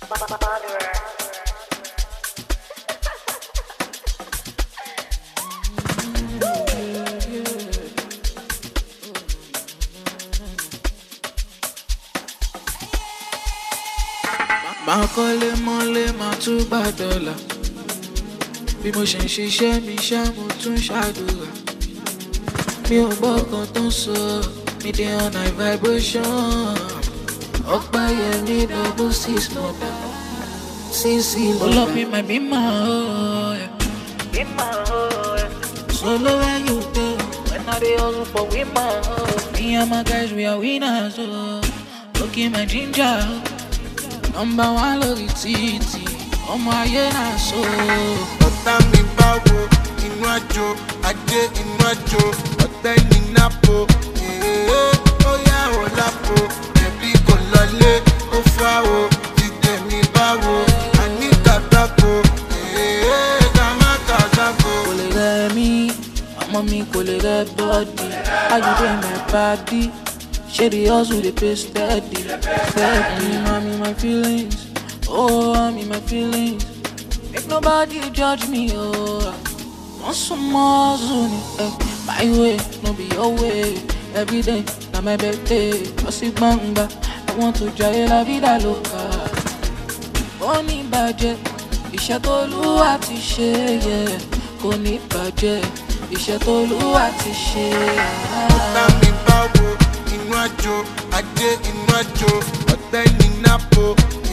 Máa kọ́lé mọ́lé máa tún gbà dọ́là. Bí mo ṣe ń ṣiṣẹ́ mi ṣá mo tún ṣàdúrà. Mi ò gbọ́ kan tó ń sọ, mi dey on high vibration. Ọ̀pá yẹn ní double six mọ̀dà. Sísì lọ́la mi máa bí máa hó ẹ̀. Bí máa hó ẹ̀. Solo when you dey, when I dey hustle for we máa hó. Me and my guys we are winners o. Look in my ginger. Number one lórí títì, ọmọ ayé náà so. Ọ̀tá mi báwo, inú àjò, ajé inú àjò, ọ̀tẹ́ ní nápò. Ó yá ò lápò, ẹbí kò lọlé, ó fá o, dídé mi báwo, àní kàtàkó. Kàmákàtàkó. Kò lè rẹ̀ mí, ọmọ mi kò lè rẹ̀ bọ́ọ̀dì. How you dey my body? Share the hustle, they pay steady. Steady, I'm in my feelings. Oh, I'm in my feelings. Make nobody judge me, oh. Want some more soon, my way, no be your way. Every day, na my birthday. Bossy banga, I want to try la vida loca. Boni budget, iṣẹ́ t'Olúwa ti ṣe, yeah. Kò ní bàjẹ́, iṣẹ́ t'Olúwa ti ṣe. Ọ̀tá mi báwo, inú àjò, ajé inú àjò, ọ̀tẹ́ ní nápò.